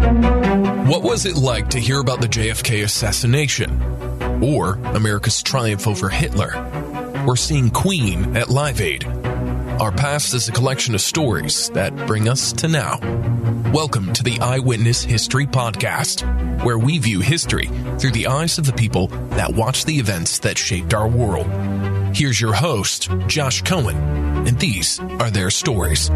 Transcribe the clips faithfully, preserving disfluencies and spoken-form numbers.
What was it like to hear about the J F K assassination? Or America's triumph over Hitler? Or seeing Queen at Live Aid? Our past is a collection of stories that bring us to now. Welcome to the Eyewitness History Podcast, where we view history through the eyes of the people that watched the events that shaped our world. Here's your host, Josh Cohen, and these are their stories.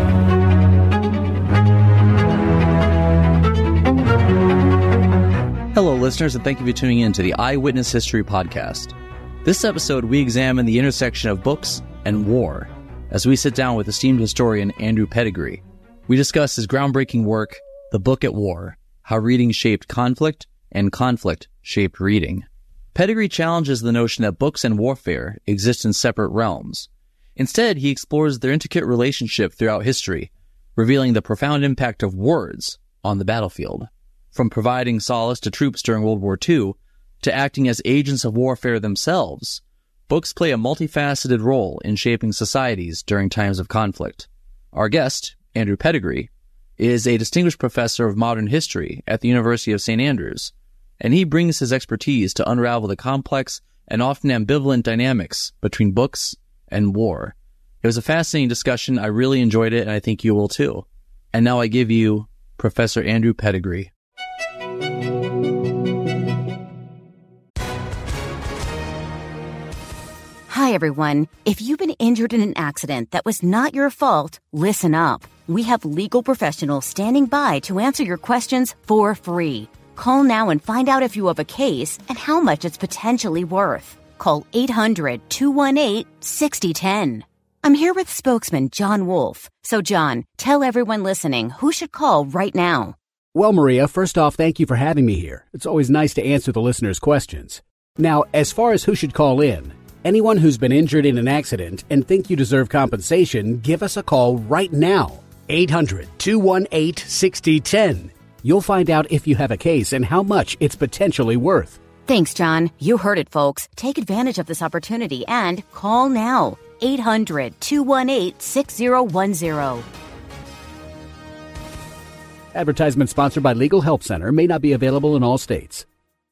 Hello, listeners, and thank you for tuning in to the Eyewitness History Podcast. This episode, we examine the intersection of books and war as we sit down with esteemed historian Andrew Pettigrew. We discuss his groundbreaking work, The Book at War, How Reading Shaped Conflict and Conflict Shaped Reading. Pettigrew challenges the notion that books and warfare exist in separate realms. Instead, he explores their intricate relationship throughout history, revealing the profound impact of words on the battlefield. From providing solace to troops during World War Two to acting as agents of warfare themselves, books play a multifaceted role in shaping societies during times of conflict. Our guest, Andrew Pettigrew, is a distinguished professor of modern history at the University of Saint Andrews, and he brings his expertise to unravel the complex and often ambivalent dynamics between books and war. It was a fascinating discussion. I really enjoyed it, and I think you will too. And now I give you Professor Andrew Pettigrew. Hi, everyone. If you've been injured in an accident that was not your fault, listen up. We have legal professionals standing by to answer your questions for free. Call now and find out if you have a case and how much it's potentially worth. Call eight hundred, two one eight, six zero one zero. I'm here with spokesman John Wolf. So, John, tell everyone listening who should call right now. Well, Maria, first off, thank you for having me here. It's always nice to answer the listeners' questions. Now, as far as who should call in, anyone who's been injured in an accident and think you deserve compensation, give us a call right now. eight hundred, two one eight, six zero one zero. You'll find out if you have a case and how much it's potentially worth. Thanks, John. You heard it, folks. Take advantage of this opportunity and call now. eight hundred, two one eight, six zero one zero. Advertisement sponsored by Legal Help Center. May not be available in all states.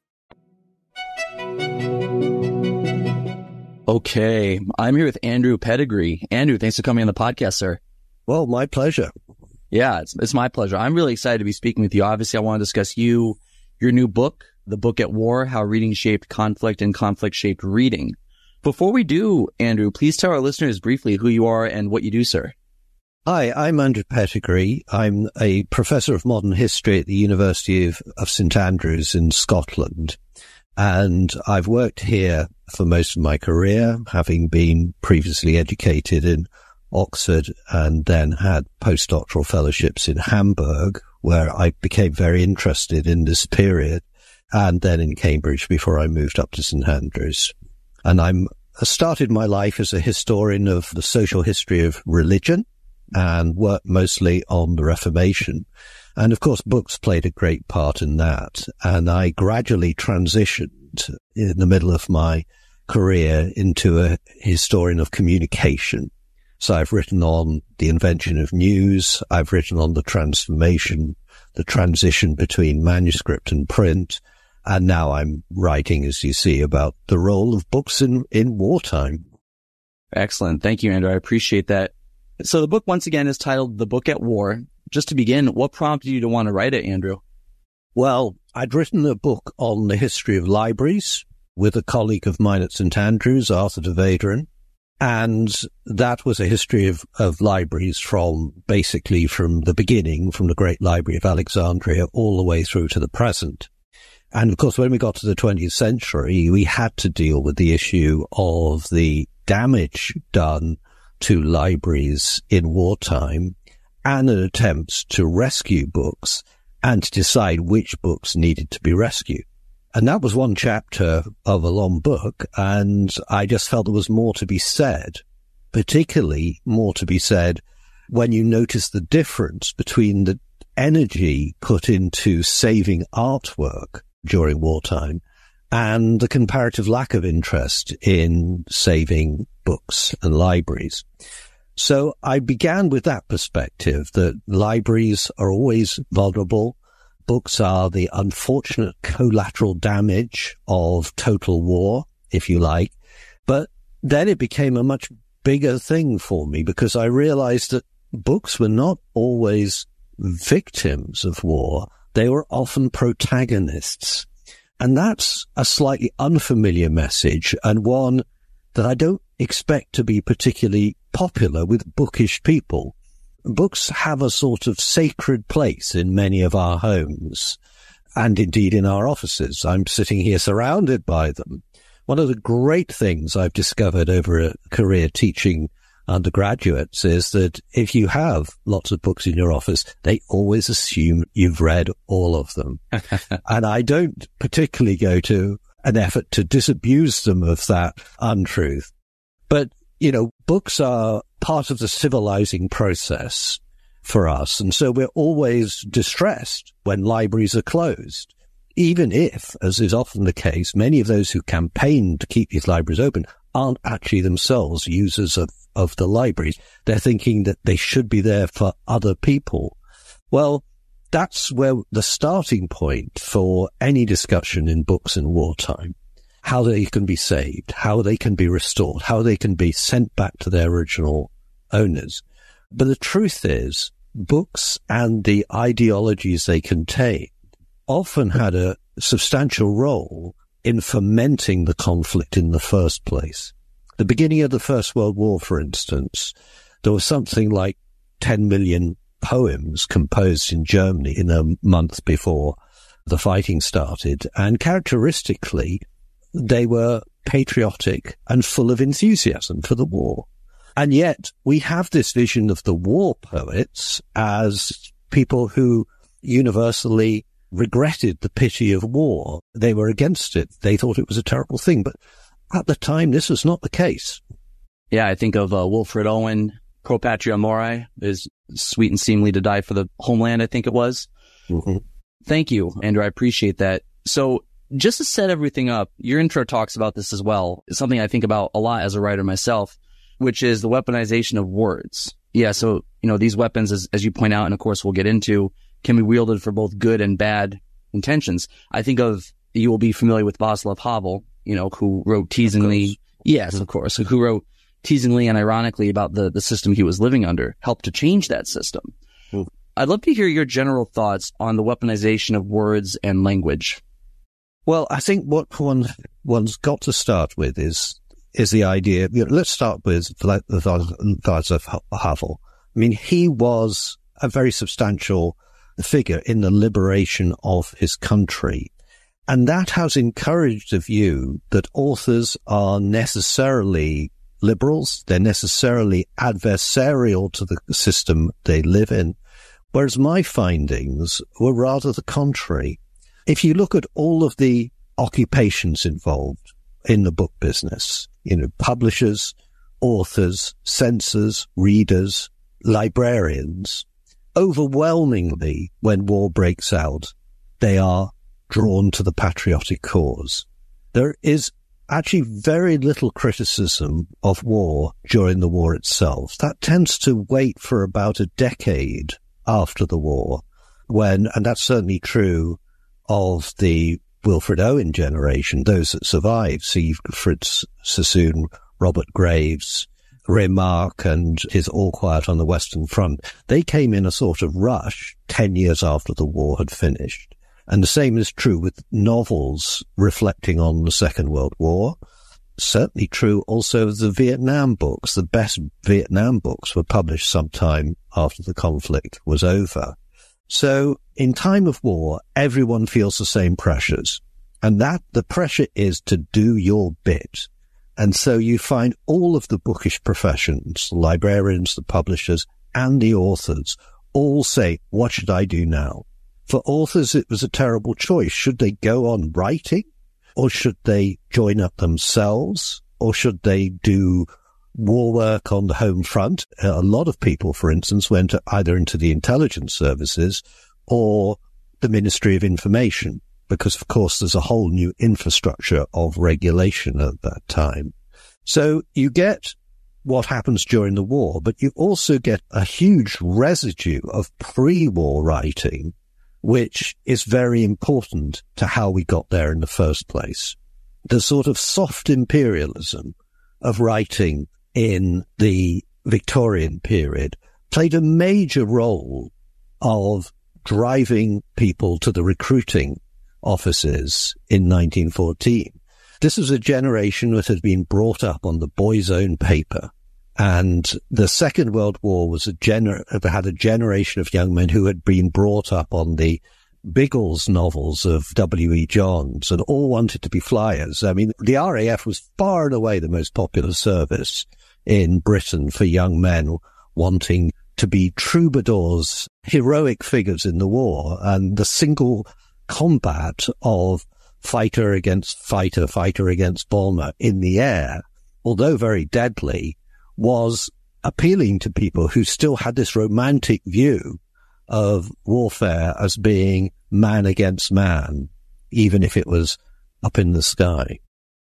Okay, I'm here with Andrew Pettigrew. Andrew, thanks for coming on the podcast, sir. Well, my pleasure. Yeah, it's, it's my pleasure. I'm really excited to be speaking with you. Obviously, I want to discuss you, your new book, The Book at War, How Reading Shaped Conflict and Conflict Shaped Reading. Before we do, Andrew, please tell our listeners briefly who you are and what you do, sir. Hi, I'm Andrew Pettigrew. I'm a professor of modern history at the University of, of Saint Andrews in Scotland. And I've worked here for most of my career, having been previously educated in Oxford and then had postdoctoral fellowships in Hamburg, where I became very interested in this period, and then in Cambridge before I moved up to Saint Andrews. And I'm I started my life as a historian of the social history of religion and worked mostly on the Reformation. And of course, books played a great part in that. And I gradually transitioned in the middle of my career into a historian of communication. So I've written on the invention of news. I've written on the transformation, the transition between manuscript and print. And now I'm writing, as you see, about the role of books in, in wartime. Excellent. Thank you, Andrew. I appreciate that. So the book, once again, is titled The Book at War. Just to begin, what prompted you to want to write it, Andrew? Well, I'd written a book on the history of libraries with a colleague of mine at Saint Andrews, Arthur de Vederen. And that was a history of, of libraries from basically from the beginning, from the Great Library of Alexandria all the way through to the present. And of course, when we got to the twentieth century, we had to deal with the issue of the damage done to libraries in wartime and an attempt to rescue books and to decide which books needed to be rescued. And that was one chapter of a long book, and I just felt there was more to be said, particularly more to be said when you notice the difference between the energy put into saving artwork during wartime and the comparative lack of interest in saving books and libraries. So I began with that perspective, that libraries are always vulnerable. books are the unfortunate collateral damage of total war, if you like. But then it became a much bigger thing for me because I realized that books were not always victims of war. They were often protagonists. And that's a slightly unfamiliar message and one that I don't expect to be particularly popular with bookish people. Books have a sort of sacred place in many of our homes and indeed in our offices. I'm sitting here surrounded by them. One of the great things I've discovered over a career teaching undergraduates is that if you have lots of books in your office, they always assume you've read all of them. And I don't particularly go to an effort to disabuse them of that untruth. But, you know, books are part of the civilizing process for us. And so we're always distressed when libraries are closed, even if, as is often the case, many of those who campaign to keep these libraries open aren't actually themselves users of, of the libraries. They're thinking that they should be there for other people. Well, that's where the starting point for any discussion in books in wartime, how they can be saved, how they can be restored, how they can be sent back to their original owners. But the truth is, books and the ideologies they contain often had a substantial role in fomenting the conflict in the first place. The beginning of the First World War, for instance, there was something like ten million poems composed in Germany in a month before the fighting started. And characteristically, they were patriotic and full of enthusiasm for the war. And yet we have this vision of the war poets as people who universally regretted the pity of war. They were against it. They thought it was a terrible thing. But at the time, this was not the case. Yeah, I think of uh, Wilfred Owen, Pro Patria Mori, is sweet and seemly to die for the homeland, I think it was. Mm-hmm. Thank you, Andrew. I appreciate that. So just to set everything up, your intro talks about this as well. It's something I think about a lot as a writer myself, which is the weaponization of words. Yeah, so, you know, these weapons, as, as you point out, and of course we'll get into, can be wielded for both good and bad intentions. I think of, you will be familiar with Václav Havel, you know, who wrote teasingly, of yes, of course, who wrote teasingly and ironically about the, the system he was living under, helped to change that system. Mm. I'd love to hear your general thoughts on the weaponization of words and language. Well, I think what one, one's got to start with is, is the idea, you know, let's start with Václav Havel. I mean, he was a very substantial figure in the liberation of his country. And that has encouraged the view that authors are necessarily liberals, they're necessarily adversarial to the system they live in, whereas my findings were rather the contrary. If you look at all of the occupations involved in the book business, you know, publishers, authors, censors, readers, librarians, overwhelmingly, when war breaks out, they are drawn to the patriotic cause. There is actually very little criticism of war during the war itself. That tends to wait for about a decade after the war, when, and that's certainly true of the Wilfred Owen generation, those that survived, Siegfried Sassoon, Robert Graves, Remarque and his All Quiet on the Western Front. They came in a sort of rush ten years after the war had finished. And the same is true with novels reflecting on the Second World War. Certainly true also of the Vietnam books. The best Vietnam books were published sometime after the conflict was over. So in time of war, everyone feels the same pressures. And that the pressure is to do your bit. And so you find all of the bookish professions, the librarians, the publishers, and the authors all say, what should I do now? For authors, it was a terrible choice. Should they go on writing? Or should they join up themselves? Or should they do war work on the home front? A lot of people, for instance, went either into the intelligence services or the Ministry of Information, because, of course, there's a whole new infrastructure of regulation at that time. So you get what happens during the war, but you also get a huge residue of pre-war writing which is very important to how we got there in the first place. The sort of soft imperialism of writing in the Victorian period played a major role of driving people to the recruiting offices in nineteen fourteen. This was a generation that had been brought up on the Boy's Own paper, and the Second World War was a gener- had a generation of young men who had been brought up on the Biggles novels of W E Johns and all wanted to be flyers. I mean, the R A F was far and away the most popular service in Britain for young men wanting to be troubadours, heroic figures in the war, and the single combat of fighter against fighter, fighter against bomber in the air, although very deadly, was appealing to people who still had this romantic view of warfare as being man against man, even if it was up in the sky.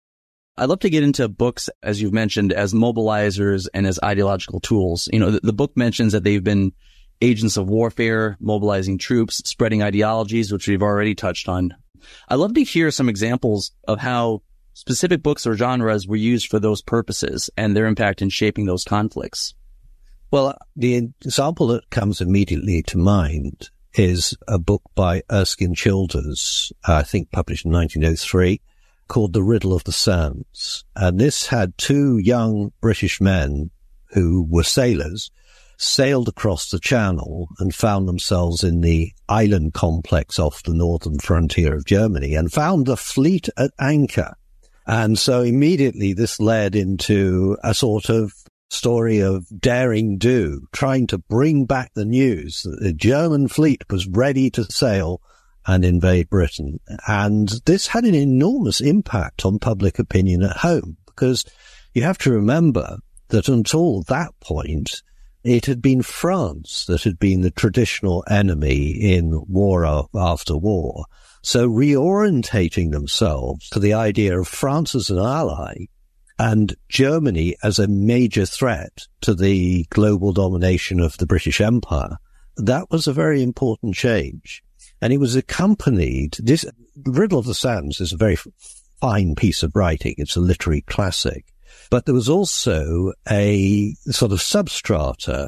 I'd love to get into books, as you've mentioned, as mobilizers and as ideological tools. You know, the, the book mentions that they've been agents of warfare, mobilizing troops, spreading ideologies, which we've already touched on. I'd love to hear some examples of how specific books or genres were used for those purposes and their impact in shaping those conflicts. Well, the example that comes immediately to mind is a book by Erskine Childers, I think published in nineteen oh three, called The Riddle of the Sands. And this had two young British men who were sailors, sailed across the channel and found themselves in the island complex off the northern frontier of Germany and found the fleet at anchor. And so immediately this led into a sort of story of daring do, trying to bring back the news that the German fleet was ready to sail and invade Britain. And this had an enormous impact on public opinion at home, because you have to remember that until that point, it had been France that had been the traditional enemy in war after war. So reorientating themselves to the idea of France as an ally and Germany as a major threat to the global domination of the British Empire, that was a very important change. And it was accompanied, this Riddle of the Sands is a very fine piece of writing. It's a literary classic. But there was also a sort of substrata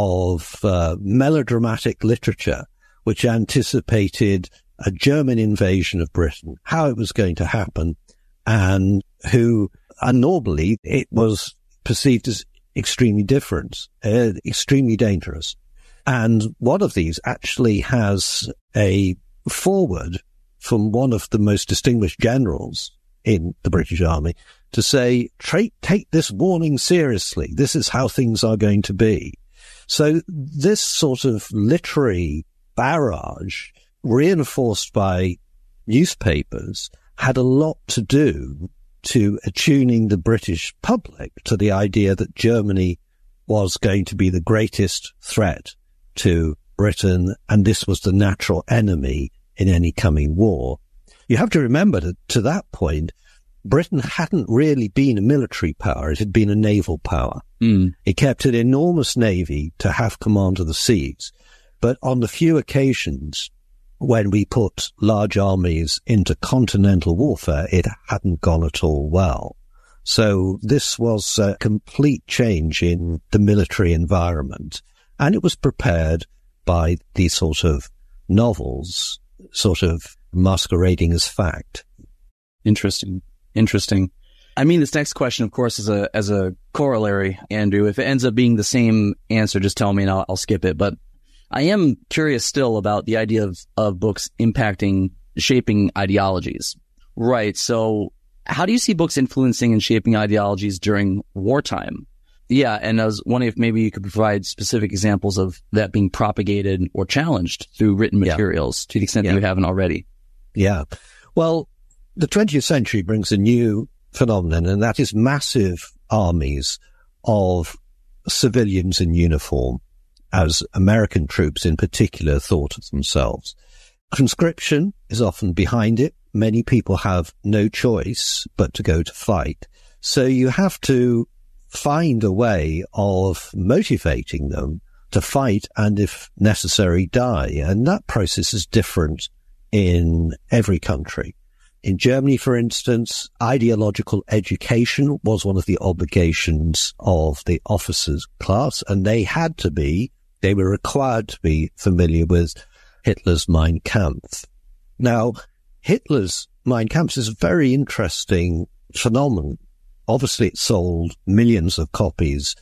of uh, melodramatic literature which anticipated a German invasion of Britain, how it was going to happen, and who, and normally it was perceived as extremely different, uh, extremely dangerous. And one of these actually has a foreword from one of the most distinguished generals in the British Army to say, take this warning seriously. This is how things are going to be. So this sort of literary barrage, reinforced by newspapers, had a lot to do to attuning the British public to the idea that Germany was going to be the greatest threat to Britain, and this was the natural enemy in any coming war. You have to remember that to that point, Britain hadn't really been a military power. It had been a naval power. Mm. It kept an enormous navy to have command of the seas. But on the few occasions when we put large armies into continental warfare, it hadn't gone at all well. So this was a complete change in the military environment. And it was prepared by these sort of novels, sort of masquerading as fact. Interesting. Interesting. I mean, this next question, of course, is a as a corollary, Andrew. If it ends up being the same answer, just tell me and I'll, I'll skip it. But I am curious still about the idea of, of books impacting, shaping ideologies. Right. So how do you see books influencing and shaping ideologies during wartime? Yeah, and I was wondering if maybe you could provide specific examples of that being propagated or challenged through written materials, yeah. to the extent yeah. that you haven't already. Yeah. Well, the twentieth century brings a new phenomenon, and that is massive armies of civilians in uniform, as American troops in particular thought of themselves. Conscription is often behind it. Many people have no choice but to go to fight. So you have to find a way of motivating them to fight and, if necessary, die. And that process is different in every country. In Germany, for instance, ideological education was one of the obligations of the officers' class, and they had to be, they were required to be familiar with Hitler's Mein Kampf. Now, Hitler's Mein Kampf is a very interesting phenomenon. Obviously, it sold millions of copies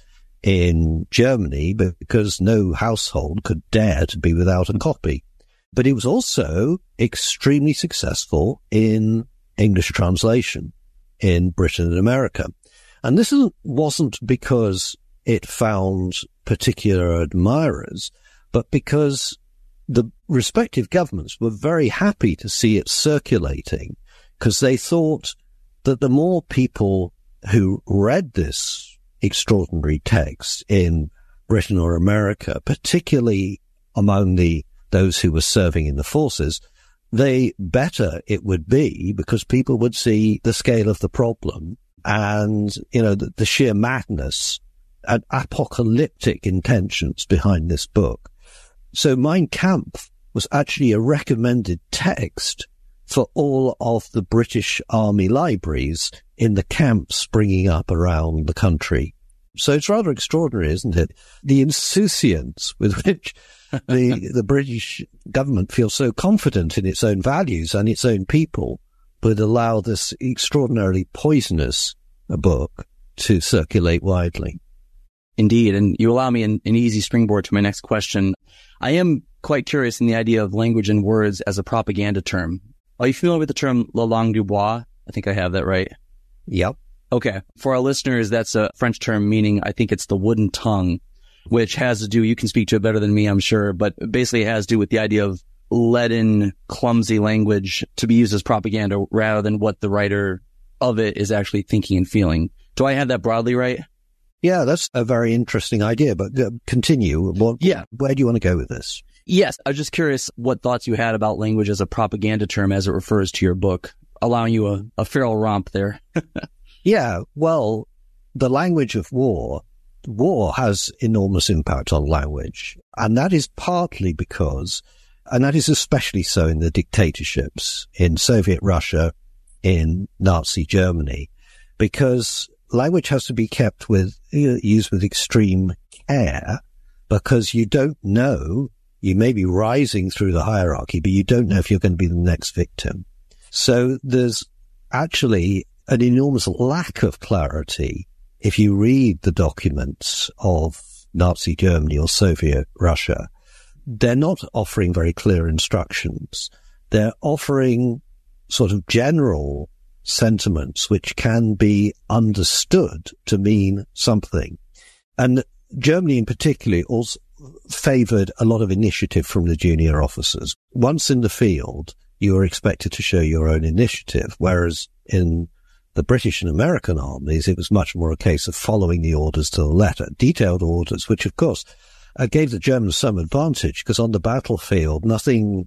in Germany because no household could dare to be without a copy. But it was also extremely successful in English translation in Britain and America. And this wasn't because it found particular admirers, but because the respective governments were very happy to see it circulating, because they thought that the more people who read this extraordinary text in Britain or America, particularly among the those who were serving in the forces, the better it would be, because people would see the scale of the problem and, you know, the, the sheer madness and apocalyptic intentions behind this book. So Mein Kampf was actually a recommended text for all of the British Army libraries in the camps springing up around the country. So it's rather extraordinary, isn't it? The insouciance with which the the British government feels so confident in its own values and its own people would allow this extraordinarily poisonous book to circulate widely. Indeed, and you allow me an, an easy springboard to my next question. I am quite curious in the idea of language and words as a propaganda term. Are you familiar with the term la langue du bois? I think I have that right. Yep. Okay. For our listeners, that's a French term meaning, I think it's the wooden tongue, which has to do, you can speak to it better than me, I'm sure, but basically it has to do with the idea of leaden, clumsy language to be used as propaganda rather than what the writer of it is actually thinking and feeling. Do I have that broadly right? Yeah, that's a very interesting idea, but uh, continue. What, yeah. Where do you want to go with this? Yes, I was just curious what thoughts you had about language as a propaganda term as it refers to your book, allowing you a, a feral romp there. Yeah, well, the language of war, war has enormous impact on language. And that is partly because, and that is especially so in the dictatorships in Soviet Russia, in Nazi Germany, because language has to be kept with, used with extreme care, because you don't know, you may be rising through the hierarchy, but you don't know if you're going to be the next victim. So there's actually an enormous lack of clarity if you read the documents of Nazi Germany or Soviet Russia. They're not offering very clear instructions. They're offering sort of general sentiments which can be understood to mean something. And Germany in particular also favored a lot of initiative from the junior officers. Once in the field, you are expected to show your own initiative, whereas in the British and American armies, it was much more a case of following the orders to the letter, detailed orders, which of course uh, gave the Germans some advantage, because on the battlefield, nothing,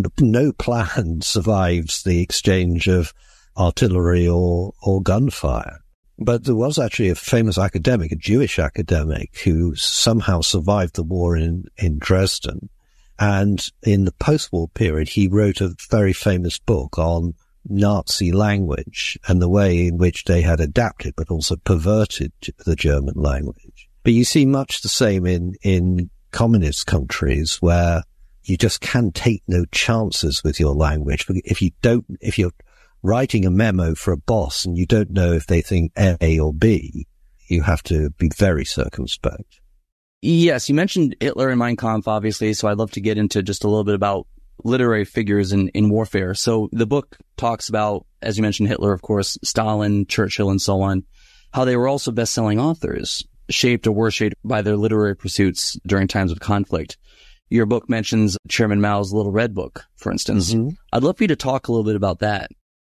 no plan survives the exchange of artillery or, or gunfire. But there was actually a famous academic, a Jewish academic, who somehow survived the war in, in Dresden. And in the post-war period, he wrote a very famous book on Nazi language and the way in which they had adapted but also perverted the German language. But you see much the same in, in communist countries, where you just can take no chances with your language. If you don't, if you're writing a memo for a boss and you don't know if they think A or B, you have to be very circumspect. Yes, you mentioned Hitler and Mein Kampf, obviously, so I'd love to get into just a little bit about literary figures in, in warfare. So the book talks about, as you mentioned, Hitler, of course, Stalin, Churchill, and so on, how they were also best-selling authors, shaped or were shaped by their literary pursuits during times of conflict. Your book mentions Chairman Mao's Little Red Book, for instance. Mm-hmm. I'd love for you to talk a little bit about that.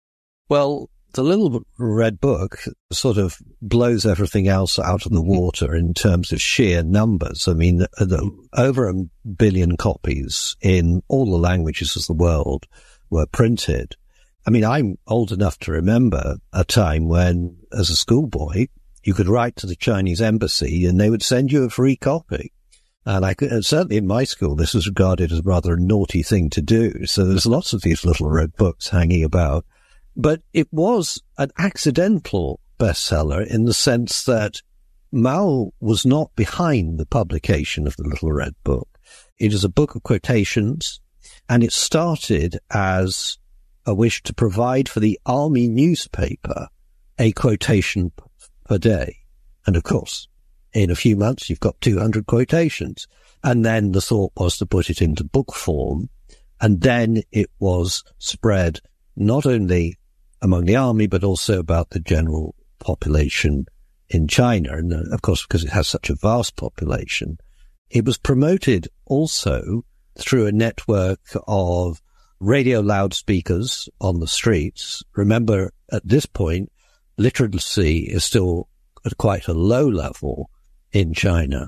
Well, the Little Red Book sort of blows everything else out of the water in terms of sheer numbers. I mean, the, the, over a billion copies in all the languages of the world were printed. I mean, I'm old enough to remember a time when, as a schoolboy, you could write to the Chinese embassy and they would send you a free copy. And I could, certainly in my school, this was regarded as rather a naughty thing to do. So there's lots of these little red books hanging about. But it was an accidental bestseller in the sense that Mao was not behind the publication of the Little Red Book. It is a book of quotations, and it started as a wish to provide for the army newspaper a quotation per day. And of course, in a few months, you've got two hundred quotations. And then the thought was to put it into book form. And then it was spread not only among the army, but also about the general population in China. And of course, because it has such a vast population, it was promoted also through a network of radio loudspeakers on the streets. Remember, at this point, literacy is still at quite a low level in China.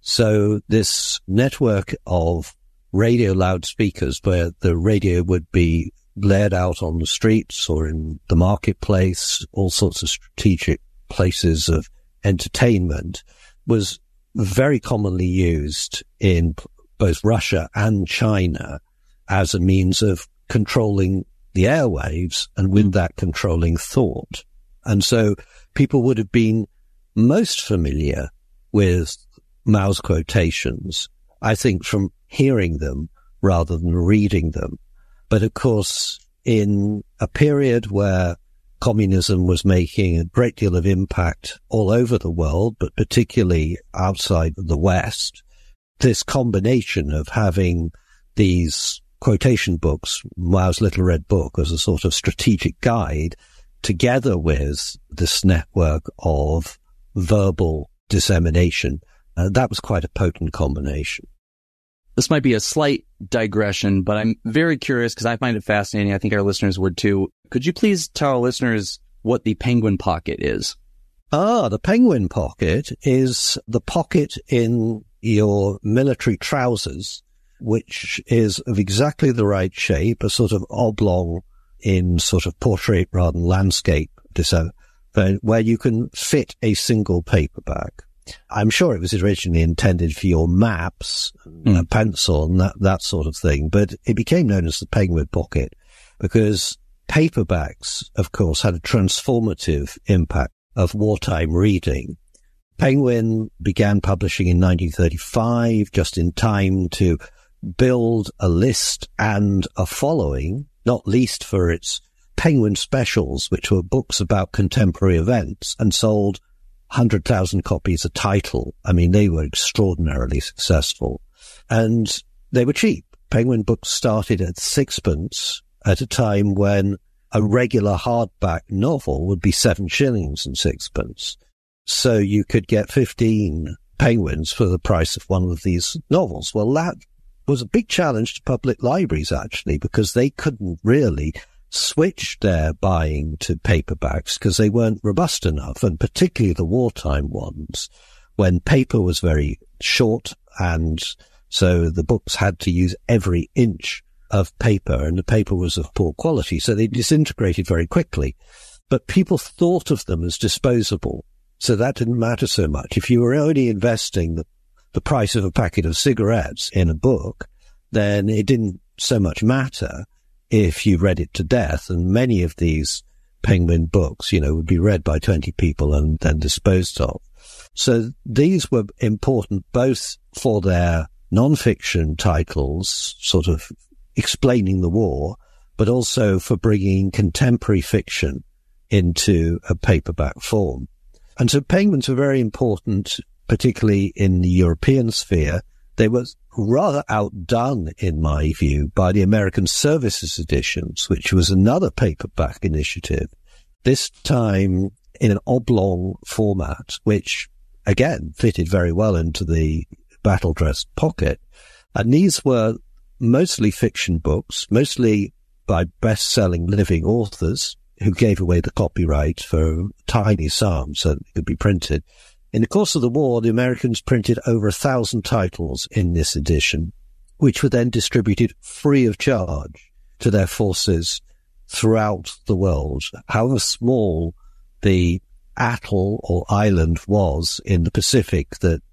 So this network of radio loudspeakers where the radio would be blared out on the streets or in the marketplace, all sorts of strategic places of entertainment, was very commonly used in both Russia and China as a means of controlling the airwaves and with mm. that controlling thought. And so people would have been most familiar with Mao's quotations, I think, from hearing them rather than reading them. But of course, in a period where communism was making a great deal of impact all over the world, but particularly outside the West, this combination of having these quotation books, Mao's Little Red Book, as a sort of strategic guide, together with this network of verbal dissemination, uh, that was quite a potent combination. This might be a slight digression, but I'm very curious because I find it fascinating. I think our listeners would too. Could you please tell our listeners what the penguin pocket is? Ah, the penguin pocket is the pocket in your military trousers, which is of exactly the right shape, a sort of oblong in sort of portrait rather than landscape design, where you can fit a single paperback. I'm sure it was originally intended for your maps, mm. a pencil and that, that sort of thing, but it became known as the penguin pocket because paperbacks, of course, had a transformative impact of wartime reading. Penguin began publishing in nineteen thirty-five, just in time to build a list and a following, not least for its Penguin Specials, which were books about contemporary events and sold one hundred thousand copies a title. I mean, they were extraordinarily successful. And they were cheap. Penguin books started at sixpence at a time when a regular hardback novel would be seven shillings and sixpence. So you could get fifteen penguins for the price of one of these novels. Well, that was a big challenge to public libraries, actually, because they couldn't really switch their buying to paperbacks because they weren't robust enough, and particularly the wartime ones, when paper was very short, and so the books had to use every inch of paper, and the paper was of poor quality, so they disintegrated very quickly. But people thought of them as disposable, so that didn't matter so much. If you were only investing the, the price of a packet of cigarettes in a book, then it didn't so much matter if you read it to death. And many of these Penguin books, you know, would be read by twenty people and then disposed of. So these were important both for their non-fiction titles, sort of explaining the war, but also for bringing contemporary fiction into a paperback form. And so Penguins were very important, particularly in the European sphere. They were rather outdone, in my view, by the American Services editions, which was another paperback initiative, this time in an oblong format, which, again, fitted very well into the battle-dress pocket. And these were mostly fiction books, mostly by best-selling living authors who gave away the copyright for tiny sums so that it could be printed. In the course of the war, the Americans printed over a thousand titles in this edition, which were then distributed free of charge to their forces throughout the world. However small the atoll or island was in the Pacific that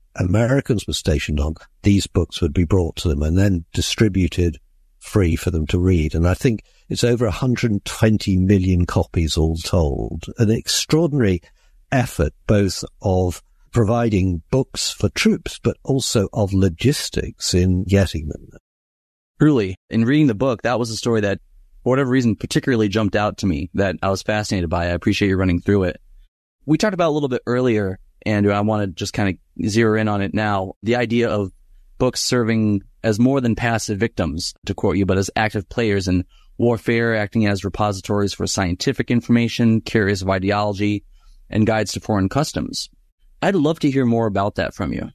Americans were stationed on, these books would be brought to them and then distributed free for them to read. And I think it's over one hundred twenty million copies all told. An extraordinary effort, both of providing books for troops, but also of logistics in getting them. Truly, in reading the book, that was a story that, for whatever reason, particularly jumped out to me, that I was fascinated by. I appreciate you running through it. We talked about a little bit earlier, and I want to just kind of zero in on it now, the idea of books serving as more than passive victims, to quote you, but as active players in warfare, acting as repositories for scientific information, carriers of ideology, and guides to foreign customs. I'd love to hear more about that from you.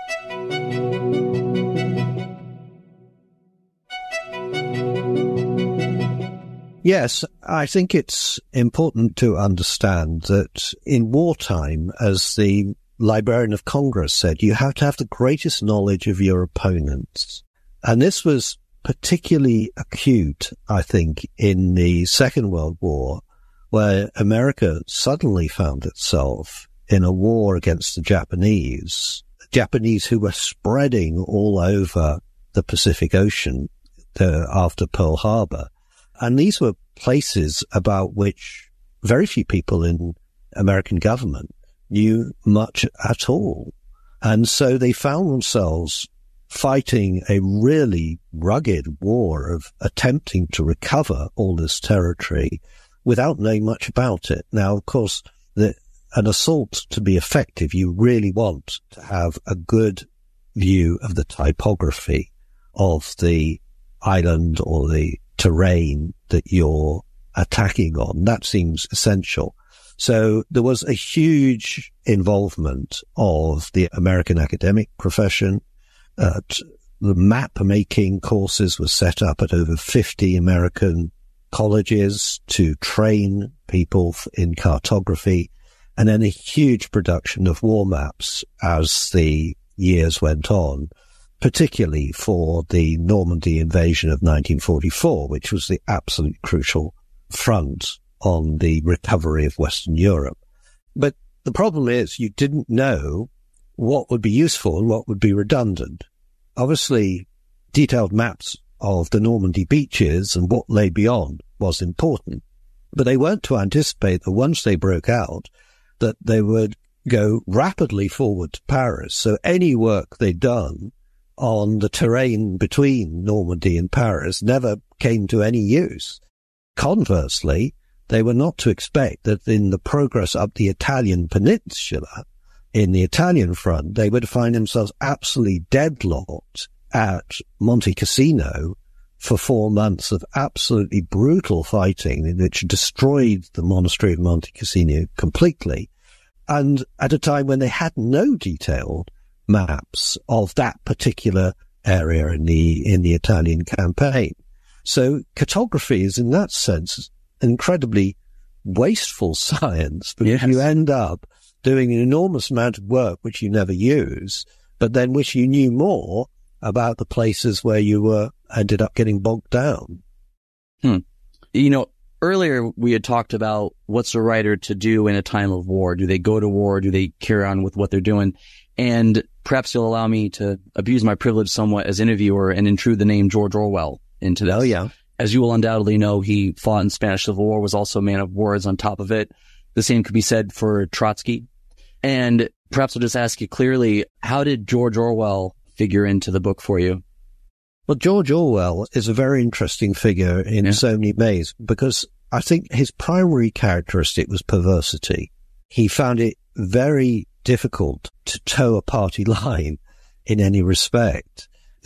Yes, I think it's important to understand that in wartime, as the Librarian of Congress said, you have to have the greatest knowledge of your opponents. And this was particularly acute, I think, in the Second World War, where America suddenly found itself in a war against the Japanese, Japanese who were spreading all over the Pacific Ocean uh, after Pearl Harbor. And these were places about which very few people in American government knew much at all. And so they found themselves fighting a really rugged war of attempting to recover all this territory without knowing much about it. Now, of course, the, an assault to be effective, you really want to have a good view of the topography of the island or the terrain that you're attacking on. That seems essential. So there was a huge involvement of the American academic profession. Uh, the map-making courses were set up at over fifty American colleges to train people in cartography, and then a huge production of war maps as the years went on, particularly for the Normandy invasion of nineteen forty-four, which was the absolute crucial front on the recovery of Western Europe. But the problem is you didn't know what would be useful and what would be redundant. Obviously, detailed maps of the Normandy beaches and what lay beyond was important, but they weren't to anticipate that once they broke out, that they would go rapidly forward to Paris. So any work they'd done on the terrain between Normandy and Paris never came to any use. Conversely, they were not to expect that in the progress up the Italian peninsula, in the Italian front, they would find themselves absolutely deadlocked at Monte Cassino for four months of absolutely brutal fighting, which destroyed the monastery of Monte Cassino completely, and at a time when they had no detailed maps of that particular area in the in the Italian campaign. So cartography is, in that sense, an incredibly wasteful science, because yes. you end up doing an enormous amount of work which you never use, but then wish you knew more about the places where you were ended up getting bogged down. Hmm. You know, earlier we had talked about what's a writer to do in a time of war. Do they go to war? Do they carry on with what they're doing? And perhaps you'll allow me to abuse my privilege somewhat as interviewer and intrude the name George Orwell into this. Oh, yeah. As you will undoubtedly know, he fought in Spanish Civil War, was also a man of words on top of it. The same could be said for Trotsky. And perhaps I'll just ask you clearly, how did George Orwell figure into the book for you? Well, George Orwell is a very interesting figure in yeah. so many ways, because I think his primary characteristic was perversity. He found it very difficult to toe a party line in any respect.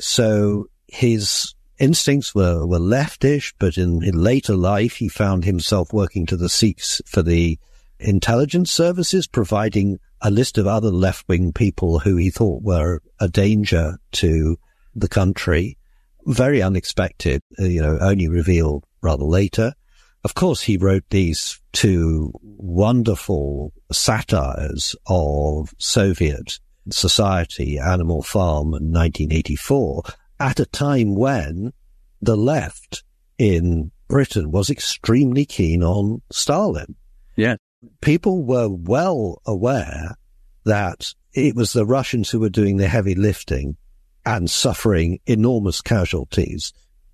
So his instincts were, were leftish, but in, in later life, he found himself working to the seats for the intelligence services, providing a list of other left-wing people who he thought were a danger to the country. Very unexpected, you know, only revealed rather later. Of course, he wrote these two wonderful satires of Soviet society, Animal Farm in nineteen eighty-four, at a time when the left in Britain was extremely keen on Stalin. Yeah. People were well aware that it was the Russians who were doing the heavy lifting and suffering enormous casualties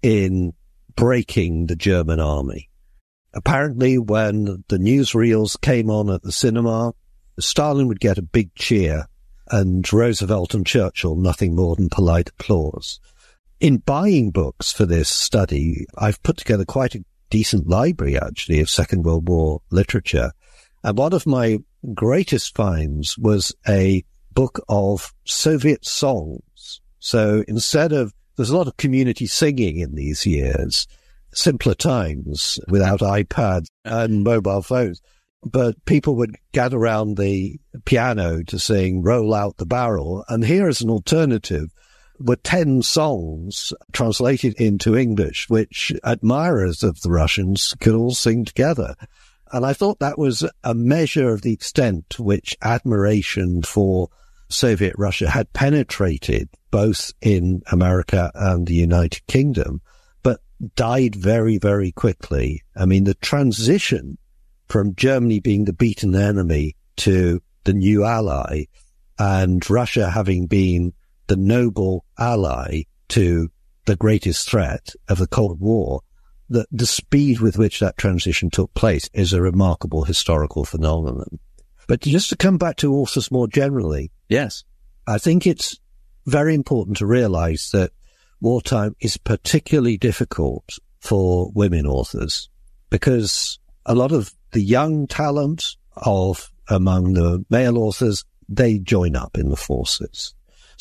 in breaking the German army. Apparently, when the newsreels came on at the cinema, Stalin would get a big cheer, and Roosevelt and Churchill nothing more than polite applause. In buying books for this study, I've put together quite a decent library, actually, of Second World War literature. And one of my greatest finds was a book of Soviet songs. So instead of, there's a lot of community singing in these years, simpler times without iPads and mobile phones. But people would gather around the piano to sing Roll Out the Barrel. And here is an alternative were ten songs translated into English, which admirers of the Russians could all sing together. And I thought that was a measure of the extent to which admiration for Soviet Russia had penetrated both in America and the United Kingdom, but died very, very quickly. I mean, the transition from Germany being the beaten enemy to the new ally, and Russia having been the noble ally to the greatest threat of the Cold War, the, the speed with which that transition took place is a remarkable historical phenomenon. But just to come back to authors more generally, yes, I think it's very important to realize that wartime is particularly difficult for women authors, because a lot of the young talent of among the male authors, they join up in the forces.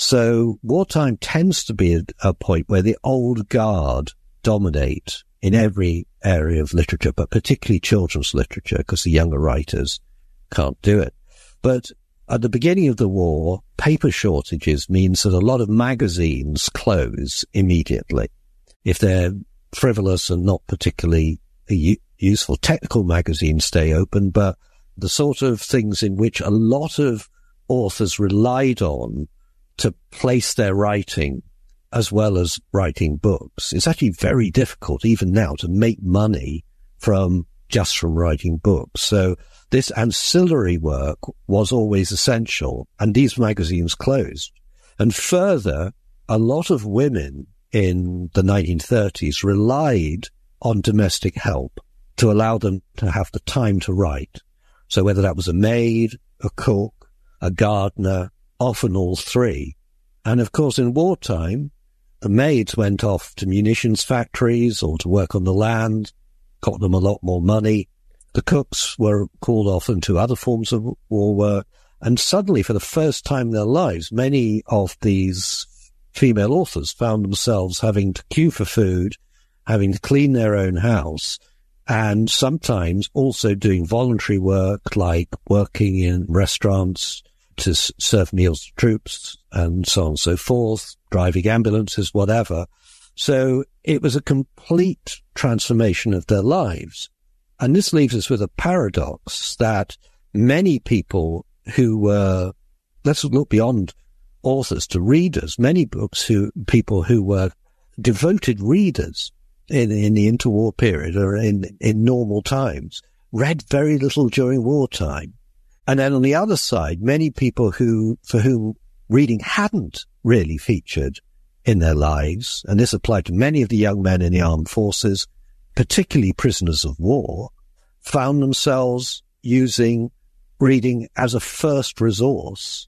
So wartime tends to be a, a point where the old guard dominate in every area of literature, but particularly children's literature, because the younger writers can't do it. But at the beginning of the war, paper shortages means that a lot of magazines close immediately. If they're frivolous and not particularly u- useful, technical magazines stay open, but the sort of things in which a lot of authors relied on to place their writing as well as writing books, it's actually very difficult even now to make money from just from writing books. So this ancillary work was always essential, and these magazines closed. And further, a lot of women in the nineteen thirties relied on domestic help to allow them to have the time to write. So whether that was a maid, a cook, a gardener, often all three. And of course, in wartime, the maids went off to munitions factories or to work on the land, got them a lot more money. The cooks were called off into other forms of war work. And suddenly, for the first time in their lives, many of these female authors found themselves having to queue for food, having to clean their own house, and sometimes also doing voluntary work like working in restaurants to s- serve meals to troops and so on and so forth, driving ambulances, whatever. So it was a complete transformation of their lives. And this leaves us with a paradox that many people who were, let's look beyond authors to readers, many books who, people who were devoted readers in, in the interwar period or in, in normal times, read very little during wartime. And then on the other side, many people who, for whom reading hadn't really featured in their lives, and this applied to many of the young men in the armed forces, particularly prisoners of war, found themselves using reading as a first resource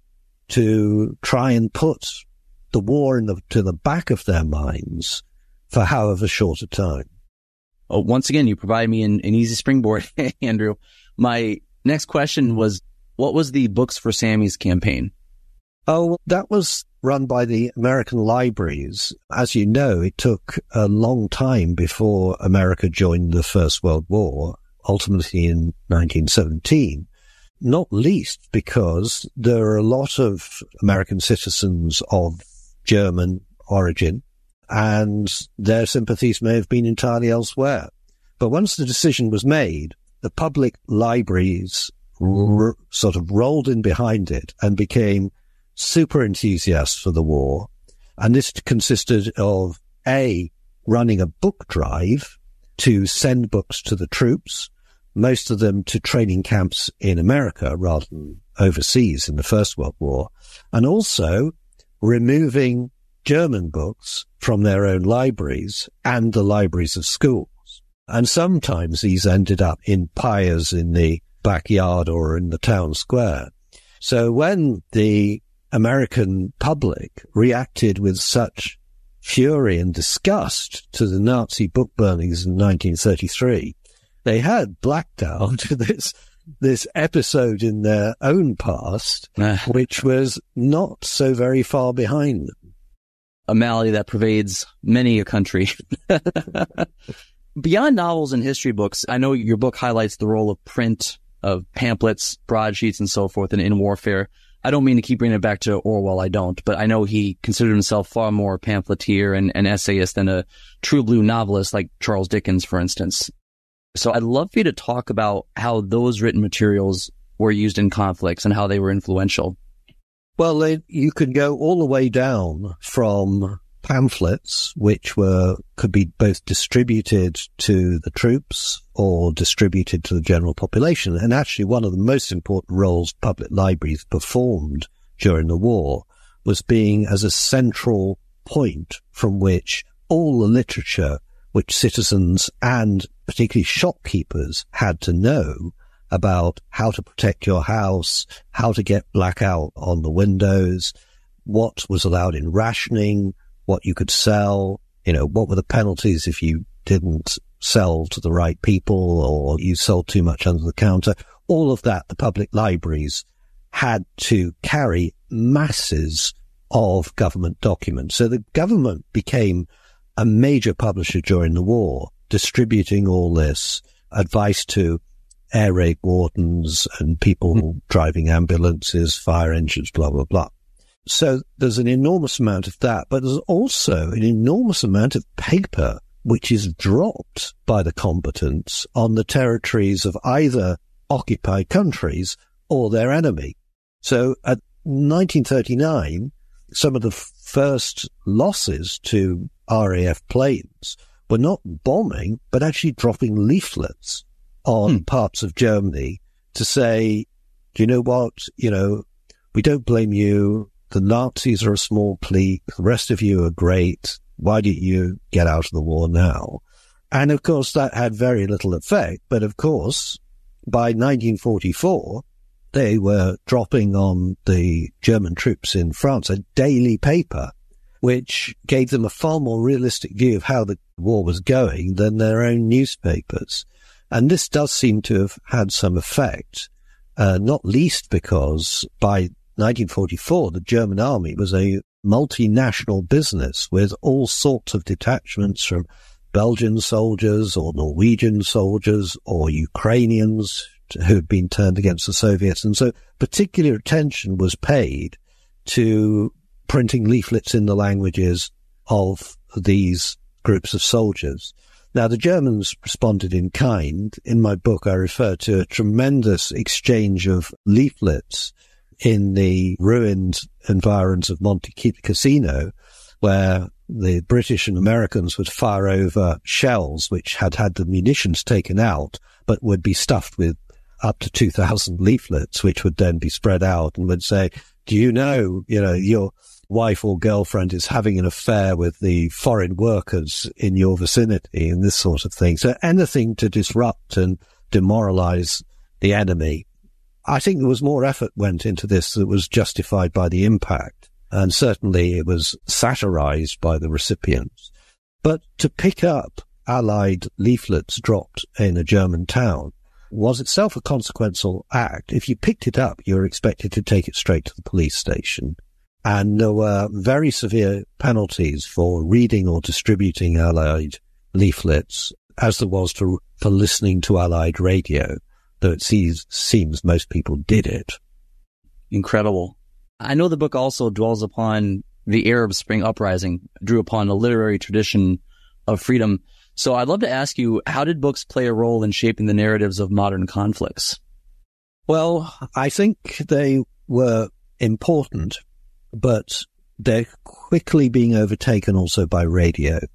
to try and put the war in the, to the back of their minds for however short a time. Oh, once again, you provide me an, an easy springboard, Andrew. My next question was, what was the Books for Sammys campaign? Oh, that was run by the American libraries. As you know, it took a long time before America joined the First World War, ultimately in nineteen seventeen, not least because there are a lot of American citizens of German origin, and their sympathies may have been entirely elsewhere. But once the decision was made, the public libraries r- sort of rolled in behind it and became super enthusiasts for the war. And this consisted of, A, running a book drive to send books to the troops, most of them to training camps in America rather than overseas in the First World War, and also removing German books from their own libraries and the libraries of schools. And sometimes these ended up in pyres in the backyard or in the town square. So when the American public reacted with such fury and disgust to the Nazi book burnings in nineteen thirty-three, they had blacked out this this episode in their own past, which was not so very far behind them. A malady that pervades many a country. Beyond novels and history books, I know your book highlights the role of print, of pamphlets, broadsheets, and so forth in, in warfare. I don't mean to keep bringing it back to Orwell, I don't, but I know he considered himself far more pamphleteer and, and essayist than a true blue novelist like Charles Dickens, for instance. So I'd love for you to talk about how those written materials were used in conflicts and how they were influential. Well, they, you could go all the way down from pamphlets, which were could be both distributed to the troops or distributed to the general population. And actually, one of the most important roles public libraries performed during the war was being as a central point from which all the literature which citizens and particularly shopkeepers had to know about how to protect your house, how to get blackout on the windows, what was allowed in rationing, what you could sell, you know, what were the penalties if you didn't sell to the right people or you sold too much under the counter. All of that, the public libraries had to carry masses of government documents. So the government became a major publisher during the war, distributing all this advice to air raid wardens and people mm-hmm. driving ambulances, fire engines, blah, blah, blah. So there's an enormous amount of that, but there's also an enormous amount of paper which is dropped by the combatants on the territories of either occupied countries or their enemy. So at nineteen thirty-nine, some of the f- first losses to R A F planes were not bombing, but actually dropping leaflets on hmm. parts of Germany to say, do you know what, you know, we don't blame you. The Nazis are a small clique. The rest of you are great. Why don't you get out of the war now? And of course, that had very little effect. But of course, by nineteen forty-four, they were dropping on the German troops in France a daily paper, which gave them a far more realistic view of how the war was going than their own newspapers. And this does seem to have had some effect, uh, not least because by nineteen forty-four, the German army was a multinational business with all sorts of detachments from Belgian soldiers or Norwegian soldiers or Ukrainians who had been turned against the Soviets. And so particular attention was paid to printing leaflets in the languages of these groups of soldiers. Now, the Germans responded in kind. In my book, I refer to a tremendous exchange of leaflets in the ruined environs of Monte Cassino, where the British and Americans would fire over shells which had had the munitions taken out, but would be stuffed with up to two thousand leaflets, which would then be spread out and would say, do you know, you know, your wife or girlfriend is having an affair with the foreign workers in your vicinity and this sort of thing. So anything to disrupt and demoralize the enemy. I think there was more effort went into this that was justified by the impact, and certainly it was satirized by the recipients. But to pick up Allied leaflets dropped in a German town was itself a consequential act. If you picked it up, you were expected to take it straight to the police station. And there were very severe penalties for reading or distributing Allied leaflets, as there was for, for listening to Allied radio, though it seems, seems most people did it. Incredible. I know the book also dwells upon the Arab Spring uprising, drew upon a literary tradition of freedom. So I'd love to ask you, how did books play a role in shaping the narratives of modern conflicts? Well, I think they were important, but they're quickly being overtaken also by radio.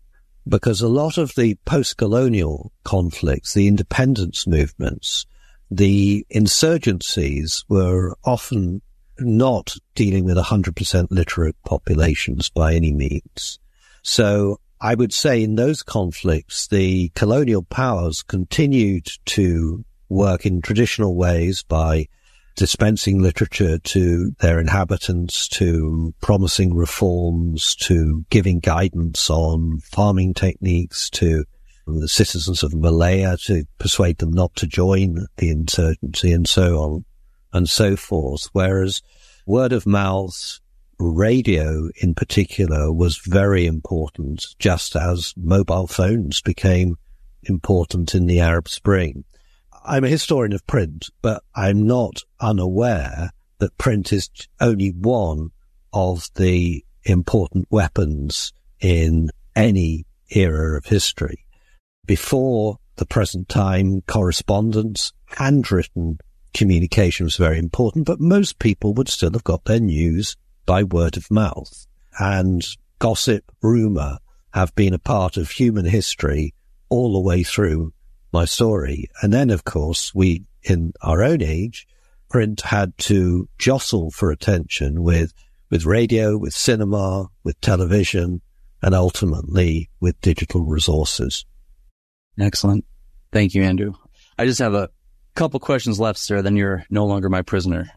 because a lot of the post-colonial conflicts, the independence movements, the insurgencies were often not dealing with one hundred percent literate populations by any means. So I would say in those conflicts, the colonial powers continued to work in traditional ways by dispensing literature to their inhabitants, to promising reforms, to giving guidance on farming techniques, to the citizens of Malaya to persuade them not to join the insurgency, and so on and so forth. Whereas word of mouth, radio in particular, was very important, just as mobile phones became important in the Arab Spring. I'm a historian of print, but I'm not unaware that print is only one of the important weapons in any era of history. Before the present time, correspondence, handwritten communication was very important, but most people would still have got their news by word of mouth. And gossip, rumour have been a part of human history all the way through my story. And then, of course, we, in our own age, print had to jostle for attention with, with radio, with cinema, with television, and ultimately with digital resources. Excellent. Thank you, Andrew. I just have a couple questions left, sir, then you're no longer my prisoner.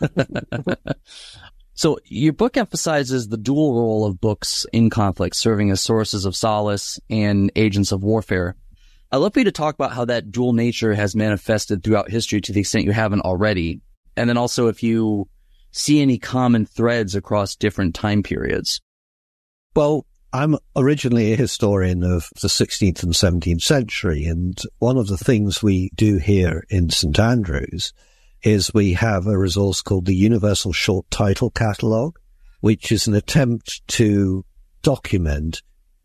So your book emphasizes the dual role of books in conflict, serving as sources of solace and agents of warfare. I'd love for you to talk about how that dual nature has manifested throughout history to the extent you haven't already. And then also if you see any common threads across different time periods. Well, I'm originally a historian of the sixteenth and seventeenth century, and one of the things we do here in St Andrews is we have a resource called the Universal Short Title Catalogue, which is an attempt to document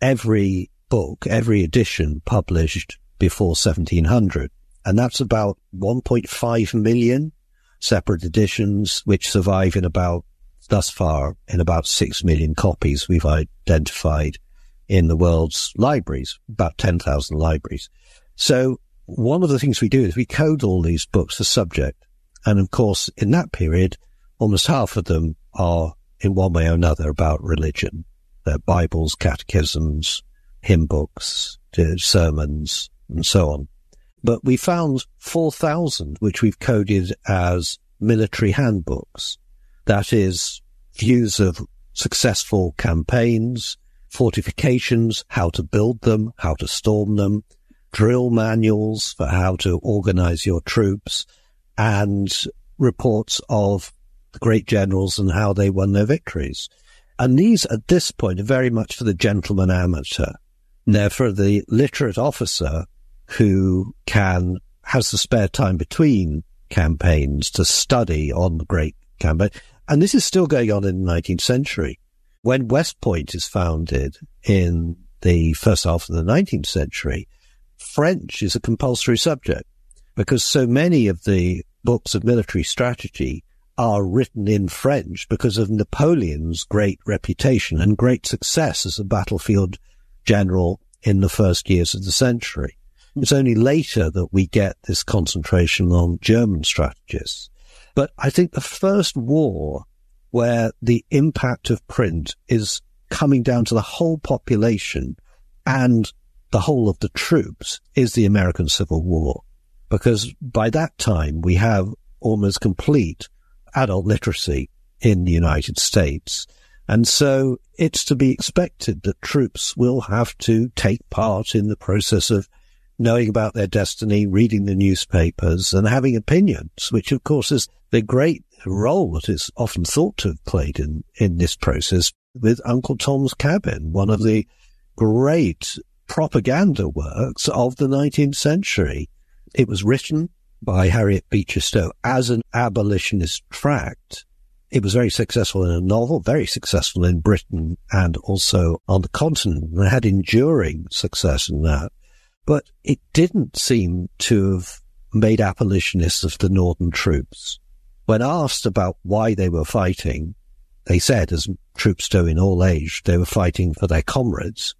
every book, every edition published before seventeen hundred. And that's about one point five million separate editions, which survive in about, thus far, in about six million copies we've identified in the world's libraries, about ten thousand libraries. So one of the things we do is we code all these books as subject. And of course, in that period, almost half of them are in one way or another about religion. They're Bibles, catechisms, hymn books, sermons, and so on. But we found four thousand, which we've coded as military handbooks. That is, views of successful campaigns, fortifications, how to build them, how to storm them, drill manuals for how to organize your troops, and reports of the great generals and how they won their victories. And these, at this point, are very much for the gentleman amateur. They're for the literate officer who can, has the spare time between campaigns to study on the great campaign. And this is still going on in the nineteenth century. When West Point is founded in the first half of the nineteenth century, French is a compulsory subject because so many of the books of military strategy are written in French because of Napoleon's great reputation and great success as a battlefield general in the first years of the century. It's only later that we get this concentration on German strategists. But I think the first war where the impact of print is coming down to the whole population and the whole of the troops is the American Civil War. Because by that time, we have almost complete adult literacy in the United States. And so it's to be expected that troops will have to take part in the process of knowing about their destiny, reading the newspapers, and having opinions, which, of course, is the great role that is often thought to have played in, in this process with Uncle Tom's Cabin, one of the great propaganda works of the nineteenth century. It was written by Harriet Beecher Stowe as an abolitionist tract. It was very successful in a novel, very successful in Britain and also on the continent, and had enduring success in that. But it didn't seem to have made abolitionists of the northern troops. When asked about why they were fighting, they said, as troops do in all age, they were fighting for their comrades.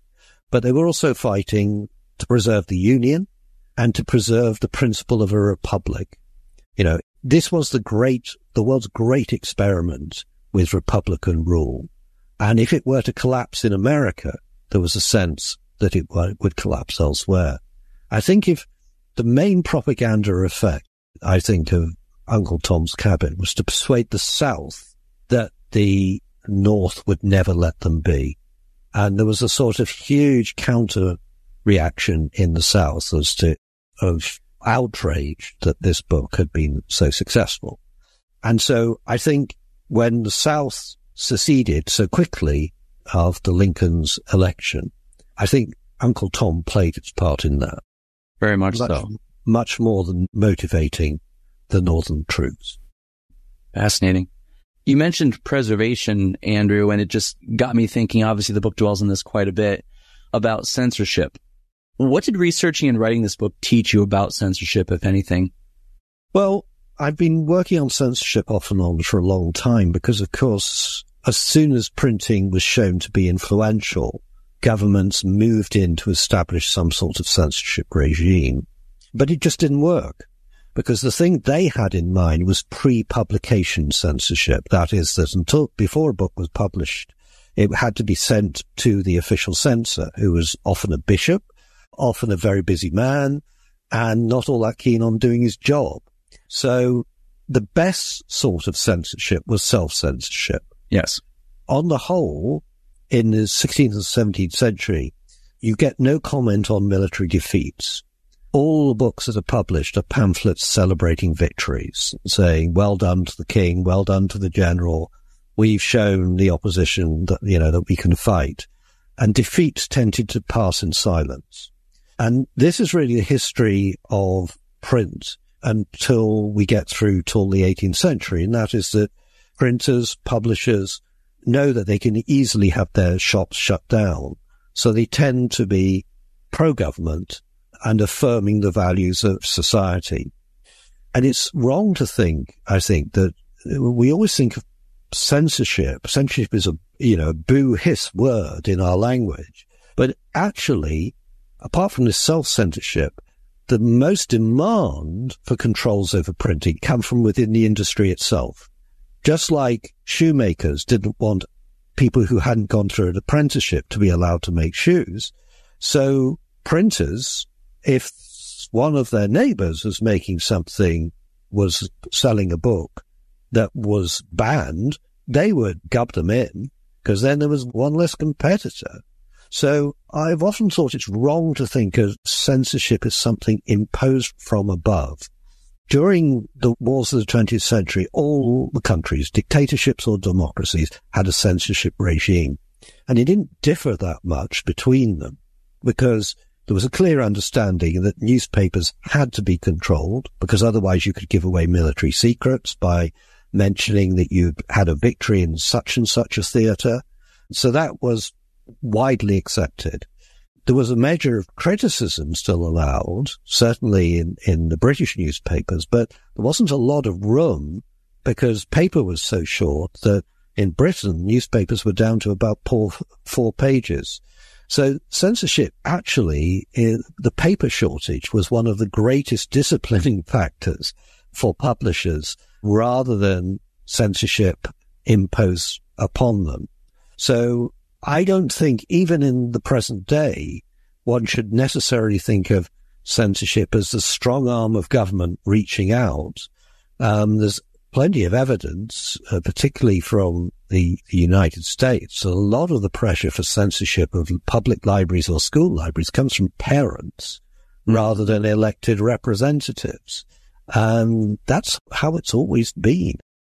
but they were also fighting to preserve the Union and to preserve the principle of a republic. You know, this was the great, the world's great experiment with republican rule. And if it were to collapse in America, there was a sense that it would collapse elsewhere. I think if the main propaganda effect, I think, of Uncle Tom's Cabin was to persuade the South that the North would never let them be. And there was a sort of huge counter reaction in the South as to, of outrage that this book had been so successful. And so I think when the South seceded so quickly after Lincoln's election, I think Uncle Tom played its part in that. Very much, much so. Much more than motivating the Northern troops. Fascinating. You mentioned preservation, Andrew, and it just got me thinking, obviously the book dwells on this quite a bit, about censorship. What did researching and writing this book teach you about censorship, if anything? Well, I've been working on censorship off and on for a long time because, of course, as soon as printing was shown to be influential, governments moved in to establish some sort of censorship regime. But it just didn't work because the thing they had in mind was pre-publication censorship. That is, that until before a book was published, it had to be sent to the official censor, who was often a bishop, often a very busy man, and not all that keen on doing his job. So the best sort of censorship was self-censorship. Yes. On the whole, in the sixteenth and seventeenth century, you get no comment on military defeats. All the books that are published are pamphlets celebrating victories, saying, well done to the king, well done to the general. We've shown the opposition that, you know, that we can fight. And defeats tended to pass in silence. And this is really the history of print until we get through till the eighteenth century. And that is that printers, publishers know that they can easily have their shops shut down. So they tend to be pro-government and affirming the values of society. And it's wrong to think, I think, that we always think of censorship. Censorship is a, you know, boo hiss word in our language. But actually, apart from this self-censorship, the most demand for controls over printing come from within the industry itself. Just like shoemakers didn't want people who hadn't gone through an apprenticeship to be allowed to make shoes, so printers, if one of their neighbors was making something, was selling a book that was banned, they would gub them in, because then there was one less competitor. So I've often thought it's wrong to think of censorship as something imposed from above. During the wars of the twentieth century, all the countries, dictatorships or democracies, had a censorship regime. And it didn't differ that much between them, because there was a clear understanding that newspapers had to be controlled, because otherwise you could give away military secrets by mentioning that you had a victory in such and such a theatre. So that was widely accepted. There was a measure of criticism still allowed, certainly in, in the British newspapers, but there wasn't a lot of room because paper was so short that in Britain, newspapers were down to about four, four pages. So censorship, actually, in the paper shortage was one of the greatest disciplining factors for publishers rather than censorship imposed upon them. So I don't think, even in the present day, one should necessarily think of censorship as the strong arm of government reaching out. Um, there's plenty of evidence, uh, particularly from the, the United States. A lot of the pressure for censorship of public libraries or school libraries comes from parents rather than elected representatives. And that's how it's always been.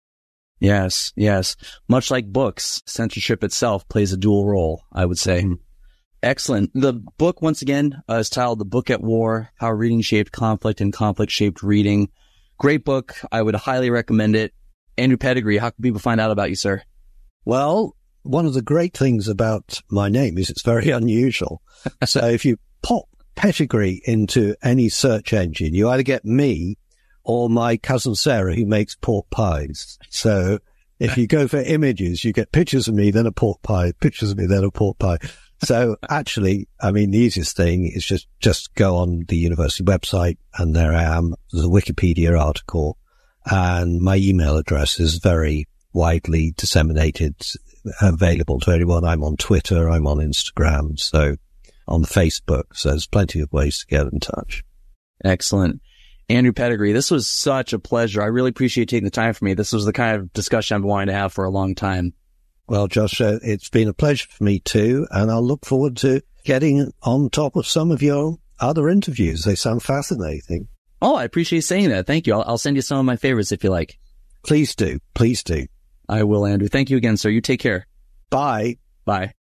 Yes, yes. Much like books, censorship itself plays a dual role, I would say. Mm-hmm. Excellent. The book, once again, uh, is titled The Book at War, How Reading Shaped Conflict and Conflict Shaped Reading. Great book. I would highly recommend it. Andrew Pettigrew, how can people find out about you, sir? Well, one of the great things about my name is it's very unusual. So if you pop Pettigrew into any search engine, you either get me or my cousin Sarah, who makes pork pies. So if you go for images, you get pictures of me, then a pork pie, pictures of me, then a pork pie. So actually, I mean, the easiest thing is just, just go on the university website and there I am. There's a Wikipedia article and my email address is very widely disseminated, available to anyone. I'm on Twitter. I'm on Instagram. So on Facebook. So there's plenty of ways to get in touch. Excellent. Andrew Pettigrew, this was such a pleasure. I really appreciate you taking the time for me. This was the kind of discussion I've been wanting to have for a long time. Well, Josh, uh, it's been a pleasure for me too, and I'll look forward to getting on top of some of your other interviews. They sound fascinating. Oh, I appreciate you saying that. Thank you. I'll, I'll send you some of my favorites if you like. Please do. Please do. I will, Andrew. Thank you again, sir. You take care. Bye. Bye.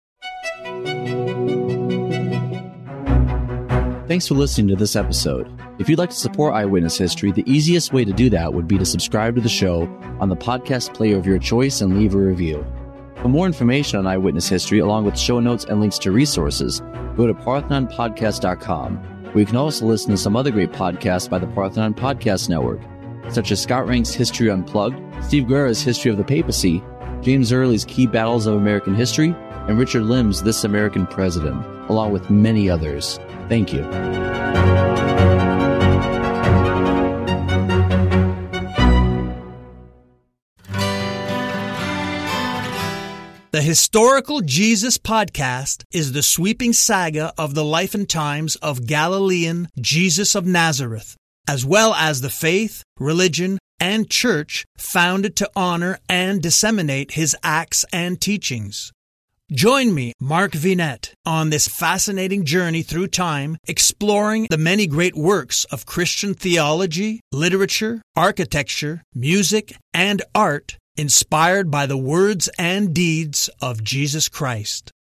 Thanks for listening to this episode. If you'd like to support Eyewitness History, the easiest way to do that would be to subscribe to the show on the podcast player of your choice and leave a review. For more information on Eyewitness History, along with show notes and links to resources, go to parthenon podcast dot com, where you can also listen to some other great podcasts by the Parthenon Podcast Network, such as Scott Rank's History Unplugged, Steve Guerra's History of the Papacy, James Early's Key Battles of American History, and Richard Lim's This American President, along with many others. Thank you. The Historical Jesus Podcast is the sweeping saga of the life and times of Galilean Jesus of Nazareth, as well as the faith, religion, and church founded to honor and disseminate his acts and teachings. Join me, Mark Vinette, on this fascinating journey through time, exploring the many great works of Christian theology, literature, architecture, music, and art inspired by the words and deeds of Jesus Christ.